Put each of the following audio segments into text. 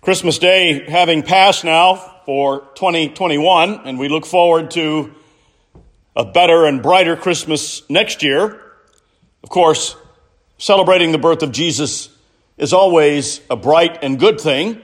Christmas Day having passed now for 2021, and we look forward to a better and brighter Christmas next year. Of course, celebrating the birth of Jesus is always a bright and good thing.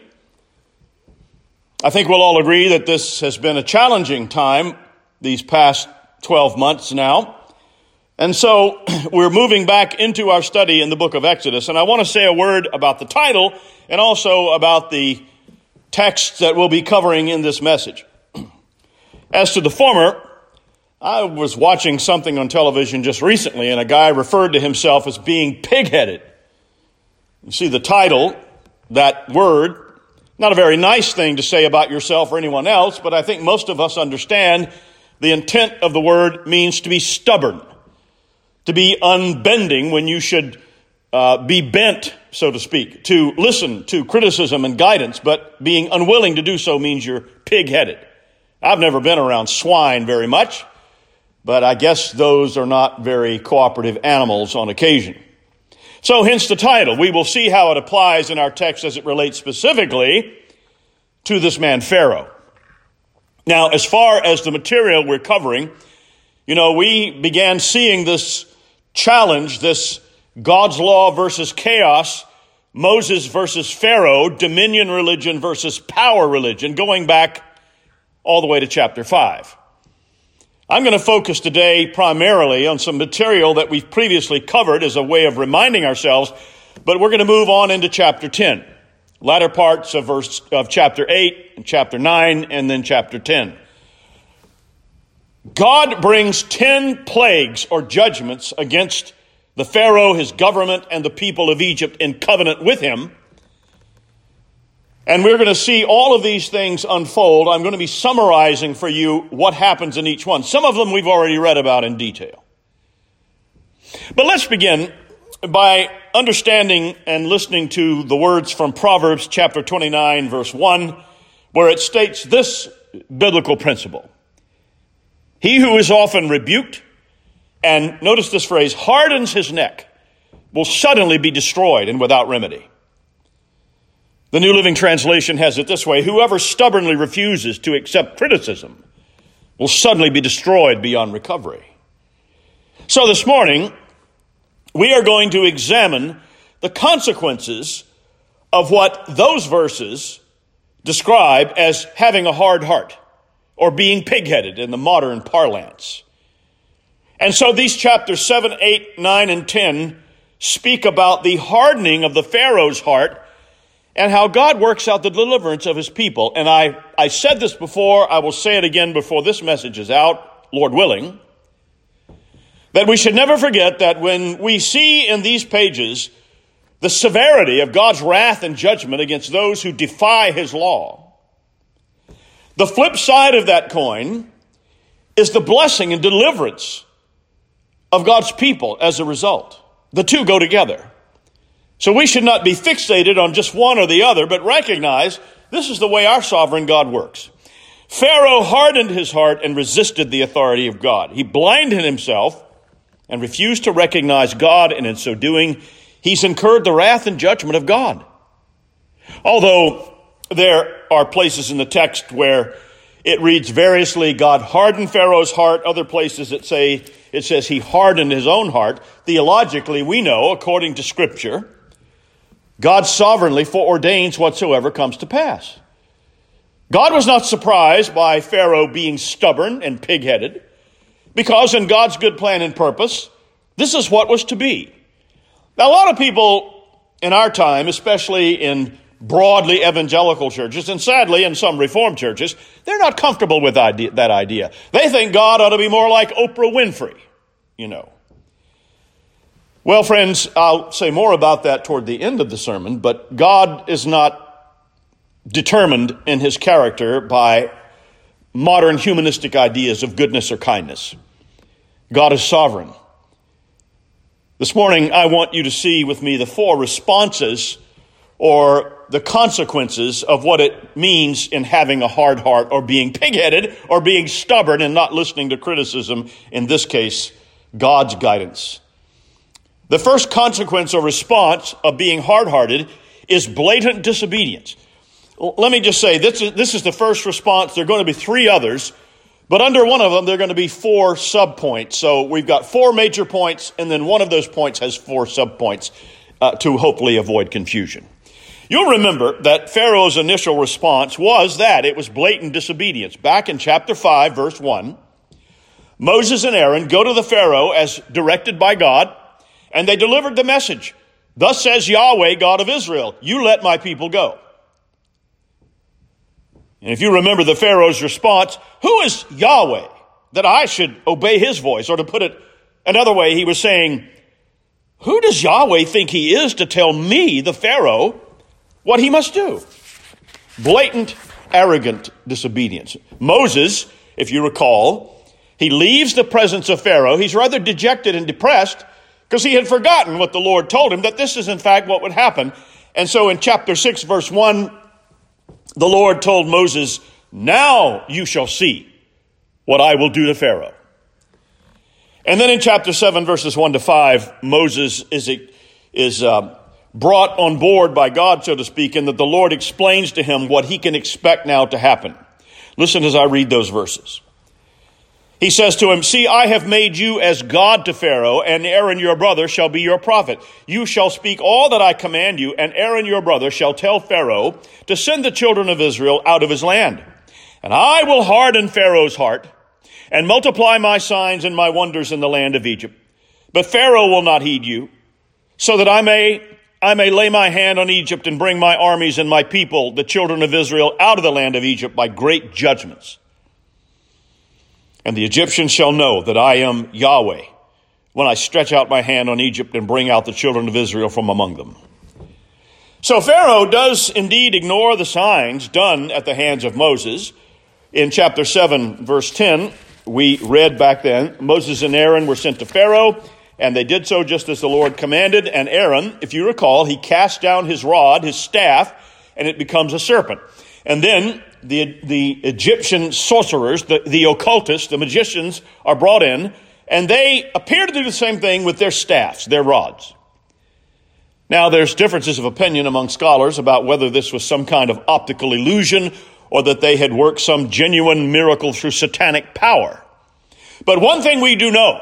I think we'll all agree that this has been a challenging time these past 12 months now. And so we're moving back into our study in the book of Exodus. And I want to say a word about the title and also about the text that we'll be covering in this message. As to the former, I was watching something on television just recently, and a guy referred to himself as being pig-headed. You see the title, that word, not a very nice thing to say about yourself or anyone else, but I think most of us understand the intent of the word means to be stubborn, to be unbending when you should be bent, so to speak, to listen to criticism and guidance, but being unwilling to do so means you're pig-headed. I've never been around swine very much, but I guess those are not very cooperative animals on occasion. So hence the title. We will see how it applies in our text as it relates specifically to this man Pharaoh. Now, as far as the material we're covering, we began seeing this challenge, this God's law versus chaos, Moses versus Pharaoh, dominion religion versus power religion, going back all the way to chapter 5. I'm going to focus today primarily on some material that we've previously covered as a way of reminding ourselves, but we're going to move on into chapter 10, latter parts of chapter 8 and chapter 9 and then chapter 10. God brings 10 plagues or judgments against the Pharaoh, his government, and the people of Egypt in covenant with him. And we're going to see all of these things unfold. I'm going to be summarizing for you what happens in each one. Some of them we've already read about in detail. But let's begin by understanding and listening to the words from Proverbs chapter 29, verse 1, where it states this biblical principle. He who is often rebuked, and notice this phrase, hardens his neck, will suddenly be destroyed and without remedy. The New Living Translation has it this way: whoever stubbornly refuses to accept criticism will suddenly be destroyed beyond recovery. So this morning, we are going to examine the consequences of what those verses describe as having a hard heart, or being pig-headed in the modern parlance. And so these chapters 7, 8, 9, and 10 speak about the hardening of the Pharaoh's heart and how God works out the deliverance of his people. And I said this before, I will say it again before this message is out, Lord willing, that we should never forget that when we see in these pages the severity of God's wrath and judgment against those who defy his law, the flip side of that coin is the blessing and deliverance of God's people as a result. The two go together. So we should not be fixated on just one or the other, but recognize this is the way our sovereign God works. Pharaoh hardened his heart and resisted the authority of God. He blinded himself and refused to recognize God, and in so doing, he's incurred the wrath and judgment of God. Although there are places in the text where it reads variously, God hardened Pharaoh's heart. Other places it says he hardened his own heart. Theologically, we know, according to Scripture, God sovereignly foreordains whatsoever comes to pass. God was not surprised by Pharaoh being stubborn and pig-headed, because in God's good plan and purpose, this is what was to be. Now, a lot of people in our time, especially in broadly evangelical churches, and sadly in some Reformed churches, they're not comfortable with that idea. They think God ought to be more like Oprah Winfrey, Well, friends, I'll say more about that toward the end of the sermon, but God is not determined in his character by modern humanistic ideas of goodness or kindness. God is sovereign. This morning, I want you to see with me the 4 responses or the consequences of what it means in having a hard heart, or being pig-headed, or being stubborn and not listening to criticism, in this case, God's guidance. The first consequence or response of being hard-hearted is blatant disobedience. let me just say, this is the first response. There are going to be three others, but under one of them, there are going to be four subpoints. So we've got four major points, and then one of those points has four subpoints to hopefully avoid confusion. You'll remember that Pharaoh's initial response was that it was blatant disobedience. Back in chapter 5, verse 1, Moses and Aaron go to the Pharaoh as directed by God, and they delivered the message. Thus says Yahweh, God of Israel, you let my people go. And if you remember the Pharaoh's response, who is Yahweh that I should obey his voice? Or to put it another way, he was saying, who does Yahweh think he is to tell me, the Pharaoh, what he must do? Blatant, arrogant disobedience. Moses, if you recall, he leaves the presence of Pharaoh. He's rather dejected and depressed because he had forgotten what the Lord told him, that this is in fact what would happen. And so in chapter 6, verse 1, the Lord told Moses, now you shall see what I will do to Pharaoh. And then in chapter 7, verses 1 to 5, Moses is brought on board by God, so to speak, and that the Lord explains to him what he can expect now to happen. Listen as I read those verses. He says to him, see, I have made you as God to Pharaoh, and Aaron your brother shall be your prophet. You shall speak all that I command you, and Aaron your brother shall tell Pharaoh to send the children of Israel out of his land. And I will harden Pharaoh's heart, and multiply my signs and my wonders in the land of Egypt. But Pharaoh will not heed you, so that I may lay my hand on Egypt and bring my armies and my people, the children of Israel, out of the land of Egypt by great judgments. And the Egyptians shall know that I am Yahweh when I stretch out my hand on Egypt and bring out the children of Israel from among them. So Pharaoh does indeed ignore the signs done at the hands of Moses. In chapter 7, verse 10, we read back then, Moses and Aaron were sent to Pharaoh, and they did so just as the Lord commanded. And Aaron, if you recall, he cast down his rod, his staff, and it becomes a serpent. And then the Egyptian sorcerers, the occultists, the magicians are brought in, and they appear to do the same thing with their staffs, their rods. Now, there's differences of opinion among scholars about whether this was some kind of optical illusion or that they had worked some genuine miracle through satanic power. But one thing we do know,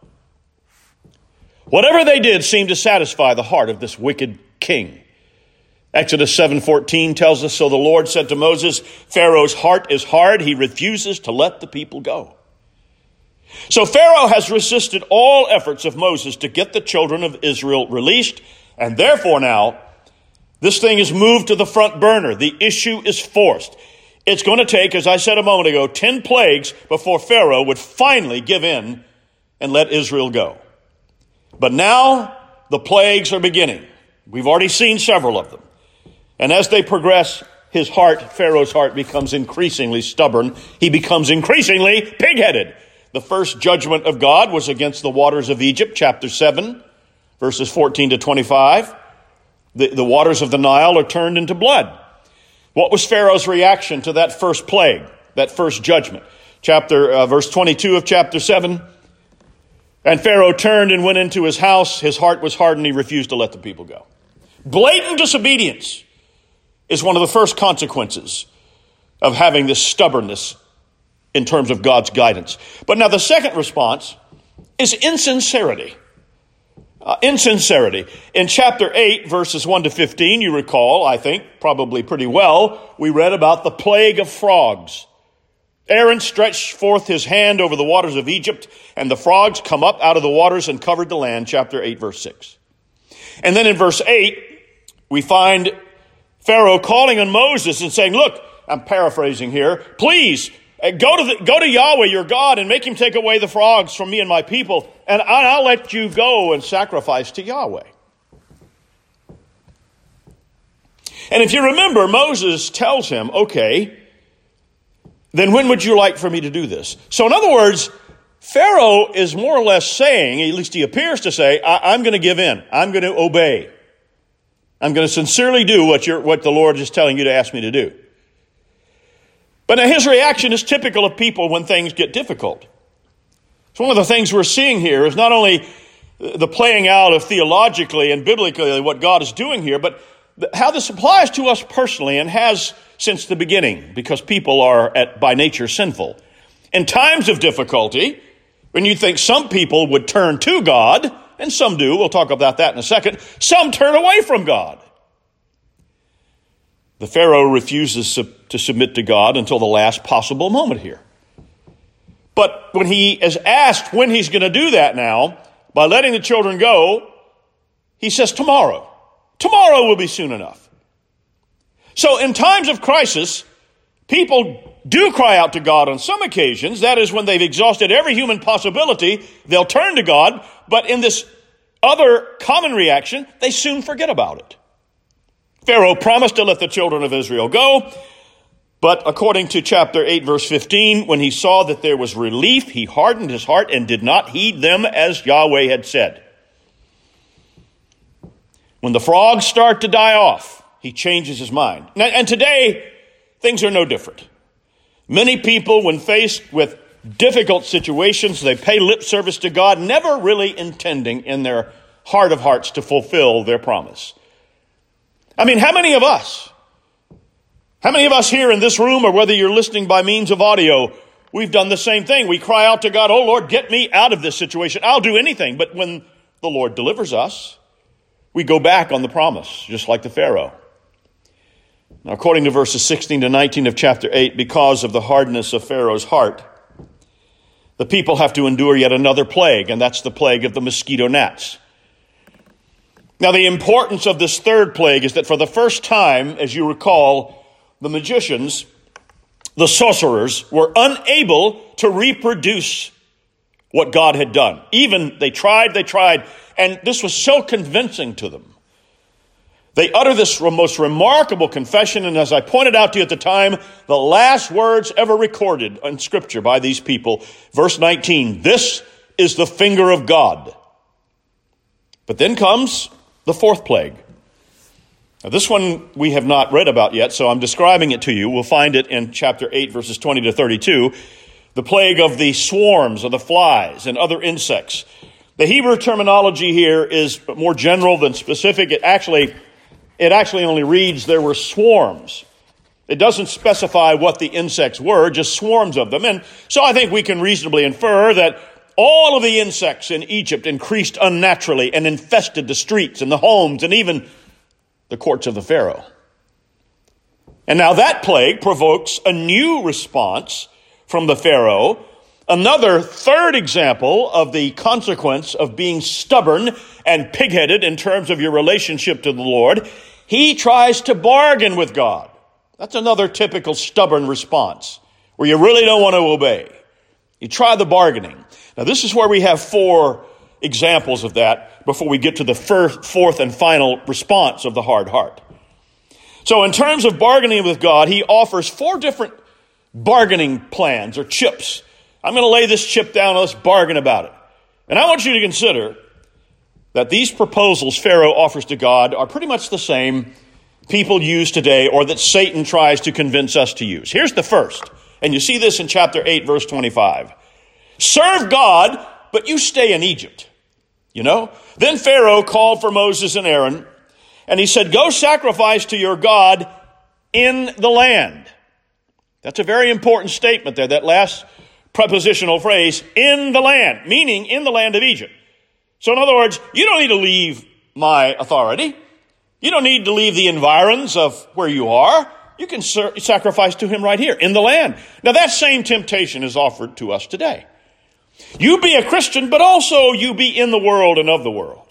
whatever they did seemed to satisfy the heart of this wicked king. Exodus 7:14 tells us, so the Lord said to Moses, Pharaoh's heart is hard. He refuses to let the people go. So Pharaoh has resisted all efforts of Moses to get the children of Israel released. And therefore now, this thing is moved to the front burner. The issue is forced. It's going to take, as I said a moment ago, 10 plagues before Pharaoh would finally give in and let Israel go. But now the plagues are beginning. We've already seen several of them. And as they progress, his heart, Pharaoh's heart, becomes increasingly stubborn. He becomes increasingly pig-headed. The first judgment of God was against the waters of Egypt, chapter 7, verses 14 to 25. The waters of the Nile are turned into blood. What was Pharaoh's reaction to that first plague, that first judgment? Verse 22 of chapter 7. And Pharaoh turned and went into his house. His heart was hardened. He refused to let the people go. Blatant disobedience is one of the first consequences of having this stubbornness in terms of God's guidance. But now the second response is insincerity. Insincerity. In chapter 8, verses 1 to 15, you recall, I think, probably pretty well, we read about the plague of frogs. Aaron stretched forth his hand over the waters of Egypt, and the frogs come up out of the waters and covered the land, chapter 8, verse 6. And then in verse 8, we find Pharaoh calling on Moses and saying, look, I'm paraphrasing here, please go to Yahweh your God and make him take away the frogs from me and my people, and I'll let you go and sacrifice to Yahweh. And if you remember, Moses tells him, okay, then when would you like for me to do this? So in other words, Pharaoh is more or less saying, at least he appears to say, I'm going to give in. I'm going to obey. I'm going to sincerely do what the Lord is telling you to ask me to do. But now his reaction is typical of people when things get difficult. So one of the things we're seeing here is not only the playing out of theologically and biblically what God is doing here, but how this applies to us personally, and has since the beginning, because people are by nature sinful. In times of difficulty, when you think some people would turn to God, and some do, we'll talk about that in a second, some turn away from God. The Pharaoh refuses to submit to God until the last possible moment here. But when he is asked when he's going to do that now, by letting the children go, he says tomorrow. Tomorrow will be soon enough. So in times of crisis, people do cry out to God on some occasions. That is when they've exhausted every human possibility, they'll turn to God. But in this other common reaction, they soon forget about it. Pharaoh promised to let the children of Israel go, but according to chapter 8, verse 15, when he saw that there was relief, he hardened his heart and did not heed them as Yahweh had said. When the frogs start to die off, he changes his mind. And today, things are no different. Many people, when faced with difficult situations, they pay lip service to God, never really intending in their heart of hearts to fulfill their promise. I mean, how many of us here in this room, or whether you're listening by means of audio, we've done the same thing. We cry out to God, oh Lord, get me out of this situation. I'll do anything. But when the Lord delivers us, we go back on the promise, just like the Pharaoh. Now, according to verses 16 to 19 of chapter 8, because of the hardness of Pharaoh's heart, the people have to endure yet another plague, and that's the plague of the mosquito gnats. Now, the importance of this third plague is that for the first time, as you recall, the magicians, the sorcerers, were unable to reproduce what God had done. Even they tried, and this was so convincing to them. They utter this most remarkable confession, and as I pointed out to you at the time, the last words ever recorded in Scripture by these people, verse 19, this is the finger of God. But then comes the fourth plague. Now, this one we have not read about yet, so I'm describing it to you. We'll find it in chapter 8, verses 20 to 32. The plague of the swarms of the flies and other insects. The Hebrew terminology here is more general than specific. It actually only reads there were swarms. It doesn't specify what the insects were, just swarms of them. And so I think we can reasonably infer that all of the insects in Egypt increased unnaturally and infested the streets and the homes and even the courts of the Pharaoh. And now that plague provokes a new response from the Pharaoh, another third example of the consequence of being stubborn and pig-headed in terms of your relationship to the Lord. He tries to bargain with God. That's another typical stubborn response, where you really don't want to obey. You try the bargaining. Now, this is where we have four examples of that before we get to the fourth and final response of the hard heart. So in terms of bargaining with God, he offers four different bargaining plans or chips. I'm going to lay this chip down and let's bargain about it. And I want you to consider that these proposals Pharaoh offers to God are pretty much the same people use today, or that Satan tries to convince us to use. Here's the first, and you see this in chapter 8, verse 25. Serve God, but you stay in Egypt. Then Pharaoh called for Moses and Aaron, and he said, go sacrifice to your God in the land. That's a very important statement there, that last prepositional phrase, in the land, meaning in the land of Egypt. So in other words, you don't need to leave my authority. You don't need to leave the environs of where you are. You can sacrifice to him right here in the land. Now that same temptation is offered to us today. You be a Christian, but also you be in the world and of the world.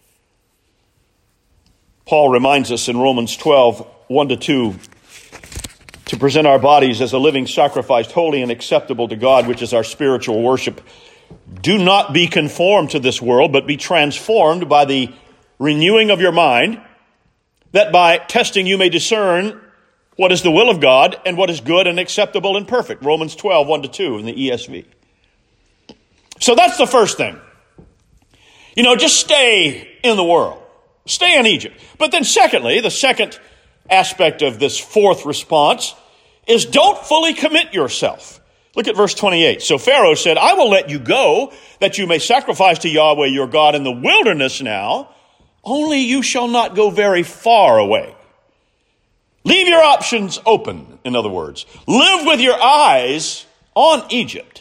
Paul reminds us in Romans 12, 1-2, to present our bodies as a living sacrifice, holy and acceptable to God, which is our spiritual worship. Do not be conformed to this world, but be transformed by the renewing of your mind, that by testing you may discern what is the will of God and what is good and acceptable and perfect. Romans 12, 1-2 in the ESV. So that's the first thing. Just stay in the world. Stay in Egypt. But then secondly, the second aspect of this fourth response is don't fully commit yourself. Look at verse 28. So Pharaoh said, I will let you go that you may sacrifice to Yahweh your God in the wilderness now only you shall not go very far away. Leave your options open, in other words. Live with your eyes on Egypt.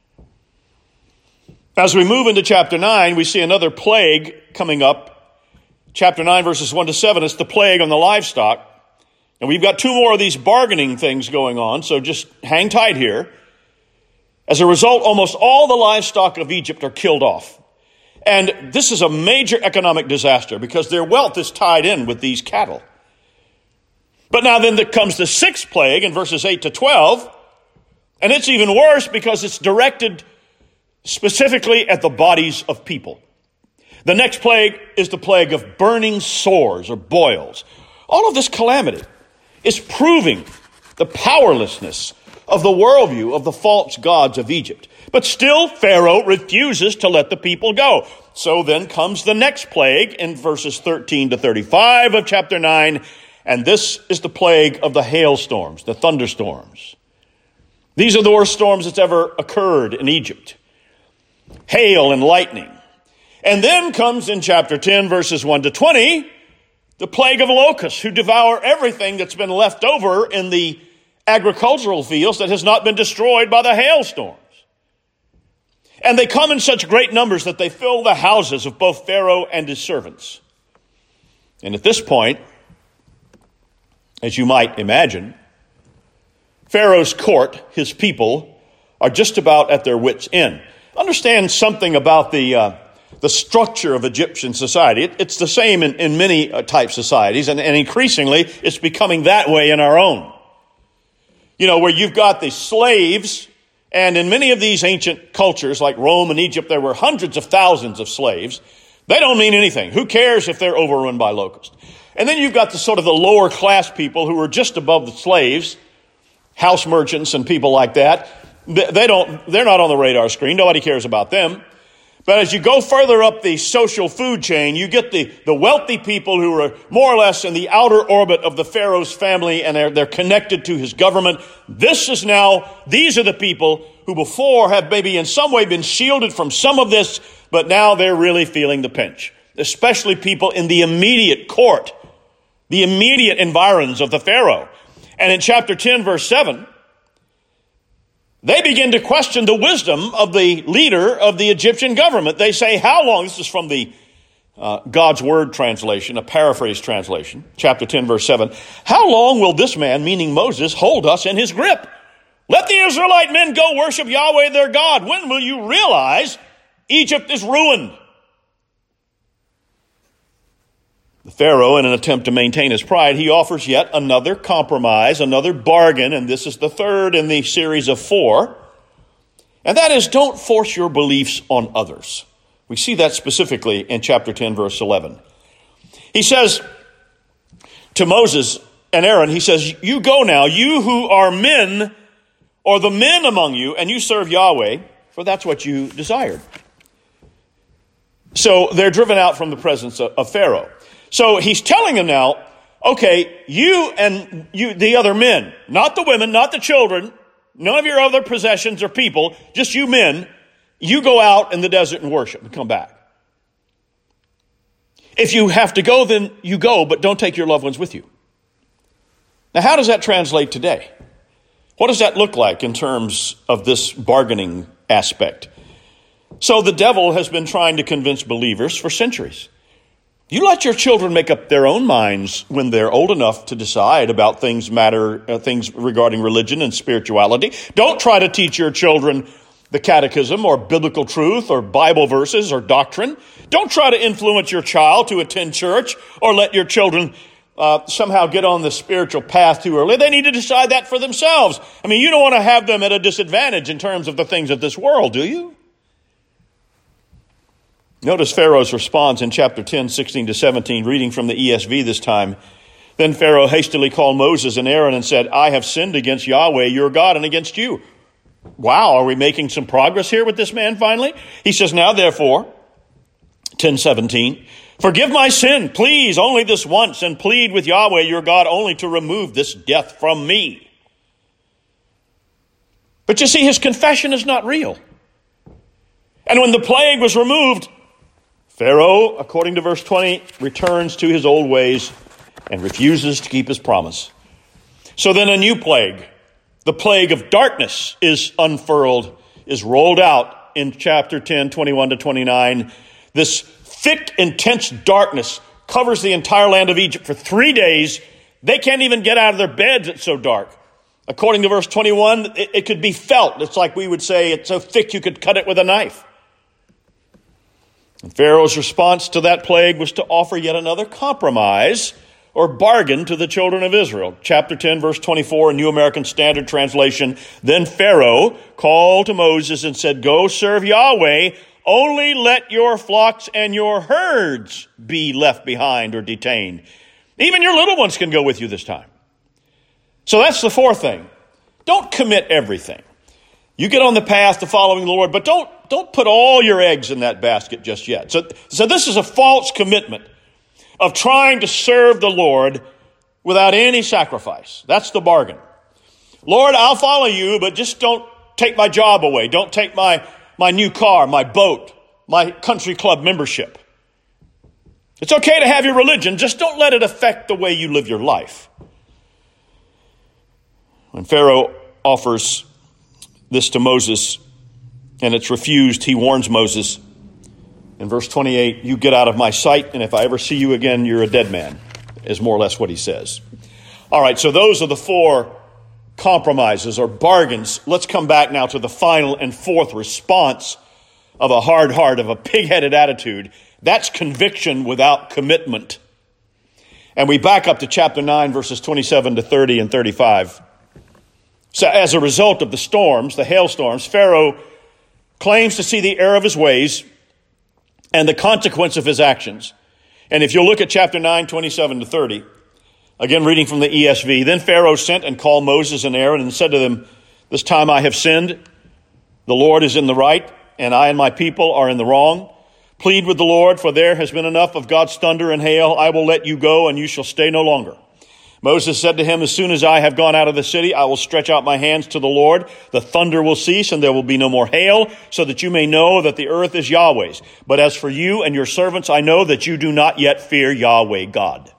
As we move into chapter 9, we see another plague coming up. Chapter 9, verses 1 to 7, it's the plague on the livestock. And we've got two more of these bargaining things going on, so just hang tight here. As a result, almost all the livestock of Egypt are killed off. And this is a major economic disaster because their wealth is tied in with these cattle. But now then there comes the sixth plague in verses 8 to 12, and it's even worse because it's directed specifically at the bodies of people. The next plague is the plague of burning sores or boils. All of this calamity is proving the powerlessness of the worldview of the false gods of Egypt. But still, Pharaoh refuses to let the people go. So then comes the next plague in verses 13 to 35 of chapter 9, and this is the plague of the hailstorms, the thunderstorms. These are the worst storms that's ever occurred in Egypt. Hail and lightning. And then comes in chapter 10, verses 1 to 20, the plague of locusts who devour everything that's been left over in the agricultural fields that has not been destroyed by the hailstorms. And they come in such great numbers that they fill the houses of both Pharaoh and his servants. And at this point, as you might imagine, Pharaoh's court, his people, are just about at their wits' end. Understand something about the structure of Egyptian society. It's the same in many type societies, and increasingly it's becoming that way in our own. You know, where you've got the slaves, and in many of these ancient cultures like Rome and Egypt, there were hundreds of thousands of slaves. They don't mean anything. Who cares if they're overrun by locusts? And then you've got the sort of the lower class people who are just above the slaves, house merchants and people like that. They're not on the radar screen. Nobody cares about them. But as you go further up the social food chain, you get the wealthy people who are more or less in the outer orbit of the Pharaoh's family, and they're connected to his government. These are the people who before have maybe in some way been shielded from some of this, but now they're really feeling the pinch. Especially people in the immediate court, the immediate environs of the Pharaoh. And in chapter 10, verse 7, they begin to question the wisdom of the leader of the Egyptian government. They say, how long? This is from the God's Word translation, a paraphrase translation, chapter 10, verse 7. How long will this man, meaning Moses, hold us in his grip? Let the Israelite men go worship Yahweh their God. When will you realize Egypt is ruined? The Pharaoh, in an attempt to maintain his pride, he offers yet another compromise, another bargain, and this is the third in the series of 4. And that is, don't force your beliefs on others. We see that specifically in chapter 10, verse 11. He says to Moses and Aaron, he says, you go now, you who are men, or the men among you, and you serve Yahweh, for that's what you desired. So they're driven out from the presence of Pharaoh. So he's telling them now, okay, you and the other men, not the women, not the children, none of your other possessions or people, just you men, you go out in the desert and worship and come back. If you have to go, then you go, but don't take your loved ones with you. Now, how does that translate today? What does that look like in terms of this bargaining aspect? So the devil has been trying to convince believers for centuries. You let your children make up their own minds when they're old enough to decide about things regarding religion and spirituality. Don't try to teach your children the catechism or biblical truth or Bible verses or doctrine. Don't try to influence your child to attend church or let your children somehow get on the spiritual path too early. They need to decide that for themselves. I mean, you don't want to have them at a disadvantage in terms of the things of this world, do you? Notice Pharaoh's response in chapter 10, 16 to 17, reading from the ESV this time. Then Pharaoh hastily called Moses and Aaron and said, I have sinned against Yahweh, your God, and against you. Wow, are we making some progress here with this man finally? He says, now therefore, 10:17, forgive my sin, please, only this once, and plead with Yahweh, your God, only to remove this death from me. But you see, his confession is not real. And when the plague was removed, Pharaoh, according to verse 20, returns to his old ways and refuses to keep his promise. So then a new plague, the plague of darkness, is unfurled, is rolled out in chapter 10, 21 to 29. This thick, intense darkness covers the entire land of Egypt for 3 days. They can't even get out of their beds, it's so dark. According to verse 21, it could be felt. It's like we would say it's so thick you could cut it with a knife. And Pharaoh's response to that plague was to offer yet another compromise or bargain to the children of Israel. Chapter 10, verse 24, New American Standard Translation. Then Pharaoh called to Moses and said, "Go serve Yahweh. Only let your flocks and your herds be left behind or detained. Even your little ones can go with you this time." So that's the fourth thing. Don't commit everything. You get on the path to following the Lord, but don't put all your eggs in that basket just yet. So this is a false commitment of trying to serve the Lord without any sacrifice. That's the bargain. Lord, I'll follow you, but just don't take my job away. Don't take my new car, my boat, my country club membership. It's okay to have your religion, just don't let it affect the way you live your life. When Pharaoh offers this to Moses and it's refused, he warns Moses in verse 28, "You get out of my sight, and if I ever see you again, you're a dead man," is more or less what he says. All right, so those are the four compromises or bargains. Let's come back now to the final and fourth response of a hard heart, of a pig-headed attitude. That's conviction without commitment. And we back up to chapter 9, verses 27 to 30 and 35. So as a result of the storms, the hailstorms, Pharaoh claims to see the error of his ways and the consequence of his actions. And if you'll look at chapter 9, 27 to 30, again reading from the ESV, "Then Pharaoh sent and called Moses and Aaron and said to them, 'This time I have sinned. The Lord is in the right, and I and my people are in the wrong. Plead with the Lord, for there has been enough of God's thunder and hail. I will let you go, and you shall stay no longer.' Moses said to him, 'As soon as I have gone out of the city, I will stretch out my hands to the Lord. The thunder will cease, and there will be no more hail, so that you may know that the earth is Yahweh's. But as for you and your servants, I know that you do not yet fear Yahweh God.'"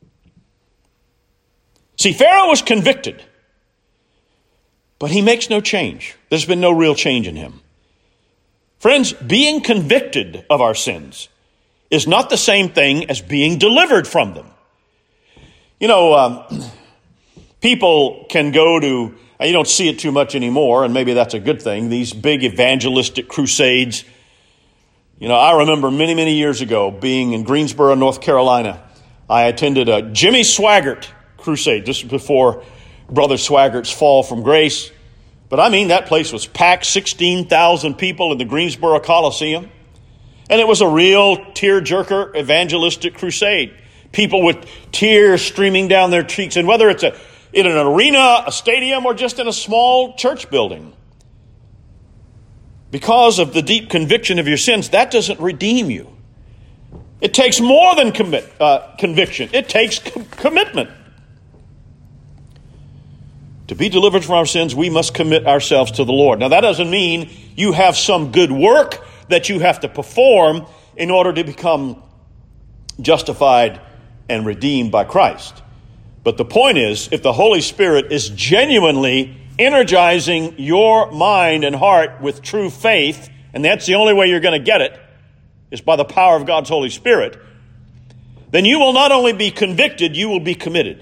See, Pharaoh was convicted, but he makes no change. There's been no real change in him. Friends, being convicted of our sins is not the same thing as being delivered from them. You know, people can go to, you don't see it too much anymore, and maybe that's a good thing, these big evangelistic crusades. You know, I remember many, many years ago being in Greensboro, North Carolina. I attended a Jimmy Swaggart crusade just before Brother Swaggart's fall from grace. But I mean, that place was packed, 16,000 people in the Greensboro Coliseum. And it was a real tear-jerker evangelistic crusade. People with tears streaming down their cheeks. And whether it's in an arena, a stadium, or just in a small church building. Because of the deep conviction of your sins, that doesn't redeem you. It takes more than conviction. It takes commitment. To be delivered from our sins, we must commit ourselves to the Lord. Now, that doesn't mean you have some good work that you have to perform in order to become justified and redeemed by Christ. But the point is, if the Holy Spirit is genuinely energizing your mind and heart with true faith, and that's the only way you're going to get it, is by the power of God's Holy Spirit, then you will not only be convicted, you will be committed.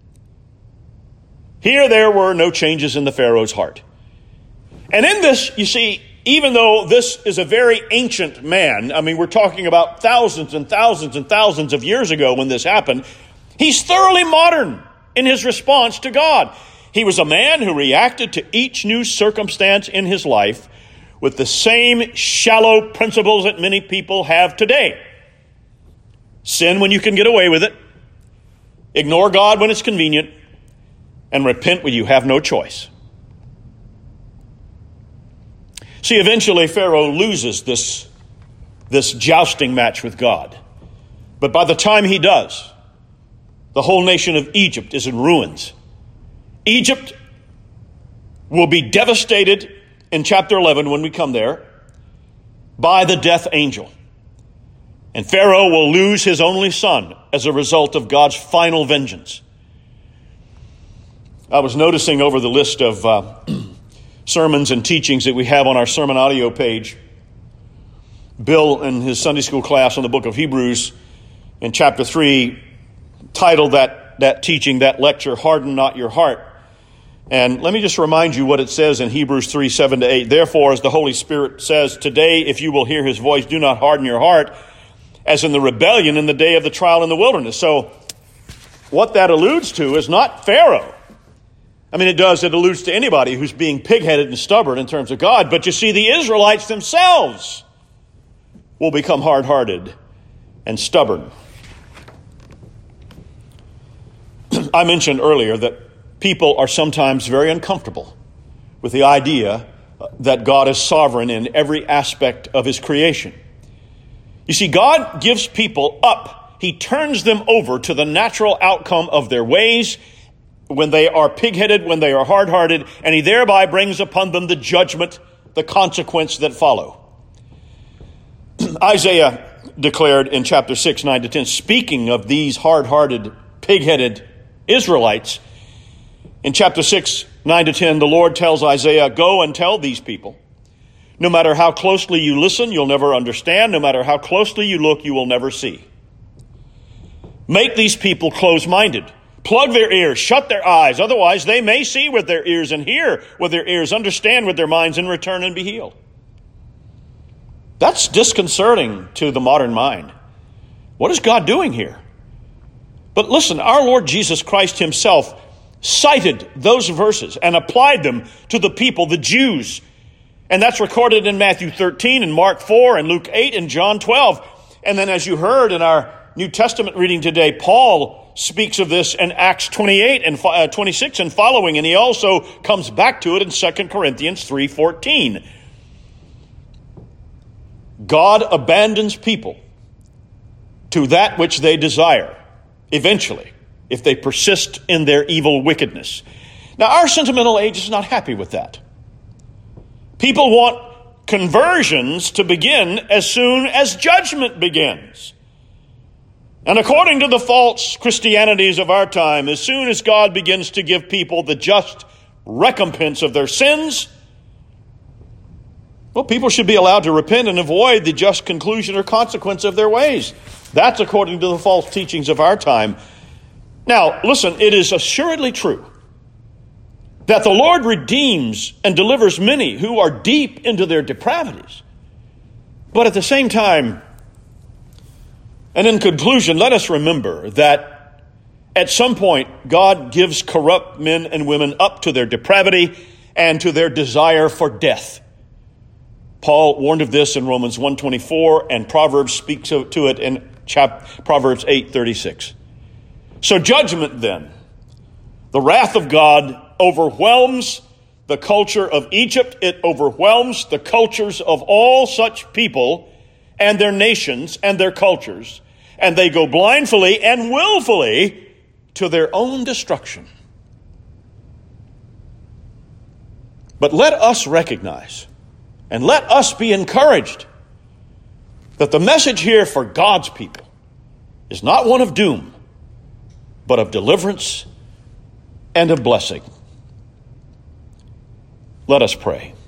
Here there were no changes in the Pharaoh's heart. And in this, you see, even though this is a very ancient man, I mean, we're talking about thousands and thousands and thousands of years ago when this happened, he's thoroughly modern in his response to God. He was a man who reacted to each new circumstance in his life with the same shallow principles that many people have today. Sin when you can get away with it, ignore God when it's convenient, and repent when you have no choice. See, eventually Pharaoh loses this jousting match with God. But by the time he does, the whole nation of Egypt is in ruins. Egypt will be devastated in chapter 11 when we come there by the death angel. And Pharaoh will lose his only son as a result of God's final vengeance. I was noticing over the list of sermons and teachings that we have on our sermon audio page, Bill in his Sunday school class on the book of Hebrews in chapter 3 titled that teaching, that lecture, "Harden Not Your Heart." And let me just remind you what it says in Hebrews 3, 7-8. "Therefore, as the Holy Spirit says, today, if you will hear his voice, do not harden your heart, as in the rebellion in the day of the trial in the wilderness." So what that alludes to is not Pharaoh. I mean, it alludes to anybody who's being pig-headed and stubborn in terms of God. But you see, the Israelites themselves will become hard-hearted and stubborn. I mentioned earlier that people are sometimes very uncomfortable with the idea that God is sovereign in every aspect of his creation. You see, God gives people up. He turns them over to the natural outcome of their ways when they are pig-headed, when they are hard-hearted, and he thereby brings upon them the judgment, the consequence that follow. Isaiah declared in chapter 6, 9-10, speaking of these hard-hearted, pig-headed Israelites, in chapter 6, 9-10, the Lord tells Isaiah, "Go and tell these people, no matter how closely you listen, you'll never understand. No matter how closely you look, you will never see. Make these people close-minded. Plug their ears, shut their eyes. Otherwise, they may see with their ears and hear with their ears, understand with their minds, and return and be healed." That's disconcerting to the modern mind. What is God doing here? But listen, our Lord Jesus Christ himself cited those verses and applied them to the people, the Jews. And that's recorded in Matthew 13 and Mark 4 and Luke 8 and John 12. And then as you heard in our New Testament reading today, Paul speaks of this in Acts 28 and 26 and following, and he also comes back to it in 2 Corinthians 3:14. God abandons people to that which they desire, eventually, if they persist in their evil wickedness. Now, our sentimental age is not happy with that. People want conversions to begin as soon as judgment begins. And according to the false Christianities of our time, as soon as God begins to give people the just recompense of their sins, well, people should be allowed to repent and avoid the just conclusion or consequence of their ways. That's according to the false teachings of our time. Now, listen, it is assuredly true that the Lord redeems and delivers many who are deep into their depravities. But at the same time, and in conclusion, let us remember that at some point, God gives corrupt men and women up to their depravity and to their desire for death. Paul warned of this in Romans 1:24, and Proverbs speaks to it in Proverbs 8:36. So judgment then, the wrath of God overwhelms the culture of Egypt. It overwhelms the cultures of all such people and their nations and their cultures, and they go blindly and willfully to their own destruction. But let us recognize, and let us be encouraged, that the message here for God's people is not one of doom, but of deliverance and of blessing. Let us pray.